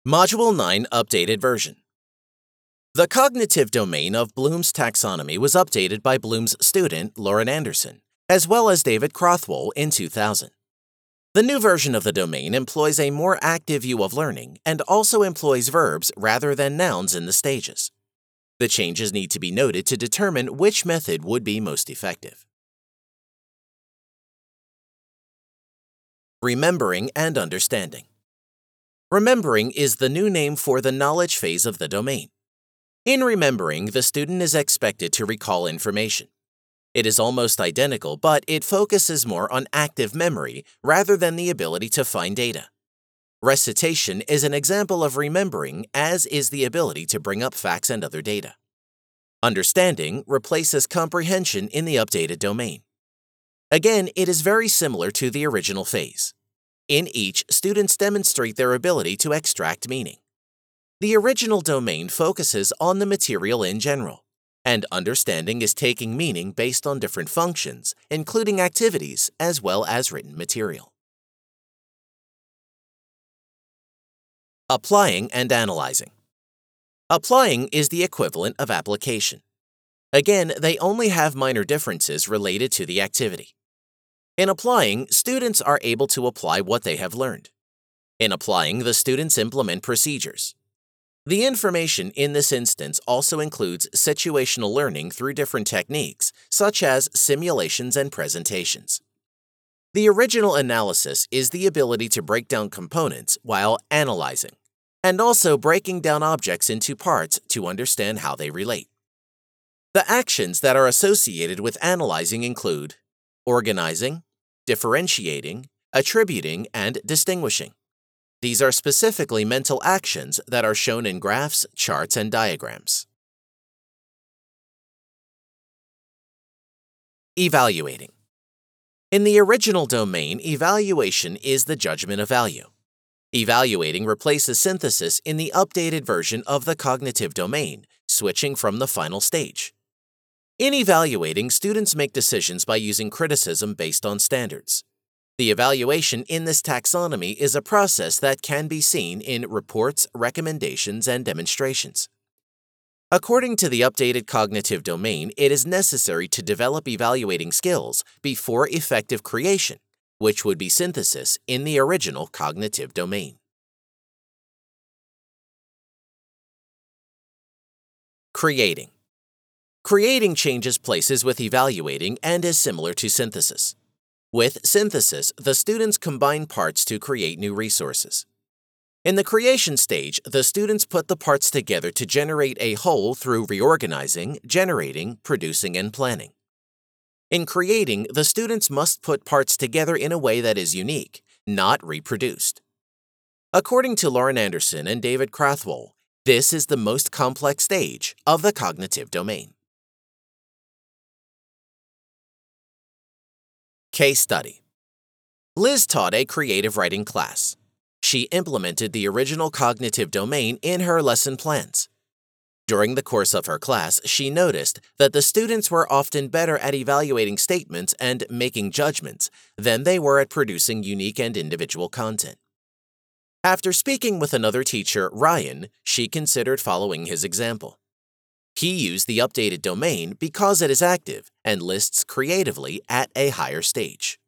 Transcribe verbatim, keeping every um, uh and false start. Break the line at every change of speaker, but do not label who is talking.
Module nine Updated Version. The cognitive domain of Bloom's taxonomy was updated by Bloom's student, Lauren Anderson, as well as David Crothwell in two thousand. The new version of the domain employs a more active view of learning and also employs verbs rather than nouns in the stages. The changes need to be noted to determine which method would be most effective. Remembering and understanding. Remembering is the new name for the knowledge phase of the domain. In remembering, the student is expected to recall information. It is almost identical, but it focuses more on active memory rather than the ability to find data. Recitation is an example of remembering, as is the ability to bring up facts and other data. Understanding replaces comprehension in the updated domain. Again, it is very similar to the original phase. In each, students demonstrate their ability to extract meaning. The original domain focuses on the material in general, and understanding is taking meaning based on different functions, including activities as well as written material. Applying and analyzing. Applying is the equivalent of application. Again, they only have minor differences related to the activity. In applying, students are able to apply what they have learned. In applying, the students implement procedures. The information in this instance also includes situational learning through different techniques, such as simulations and presentations. The original analysis is the ability to break down components while analyzing, and also breaking down objects into parts to understand how they relate. The actions that are associated with analyzing include organizing, differentiating, attributing, and distinguishing. These are specifically mental actions that are shown in graphs, charts, and diagrams. Evaluating. In the original domain, evaluation is the judgment of value. Evaluating replaces synthesis in the updated version of the cognitive domain, switching from the final stage. In evaluating, students make decisions by using criticism based on standards. The evaluation in this taxonomy is a process that can be seen in reports, recommendations, and demonstrations. According to the updated cognitive domain, it is necessary to develop evaluating skills before effective creation, which would be synthesis in the original cognitive domain. Creating. Creating changes places with evaluating and is similar to synthesis. With synthesis, the students combine parts to create new resources. In the creation stage, the students put the parts together to generate a whole through reorganizing, generating, producing, and planning. In creating, the students must put parts together in a way that is unique, not reproduced. According to Lauren Anderson and David Crothwell, this is the most complex stage of the cognitive domain. Case study. Liz taught a creative writing class. She implemented the original cognitive domain in her lesson plans. During the course of her class, she noticed that the students were often better at evaluating statements and making judgments than they were at producing unique and individual content. After speaking with another teacher, Ryan, she considered following his example. He used the updated domain because it is active and lists creatively at a higher stage.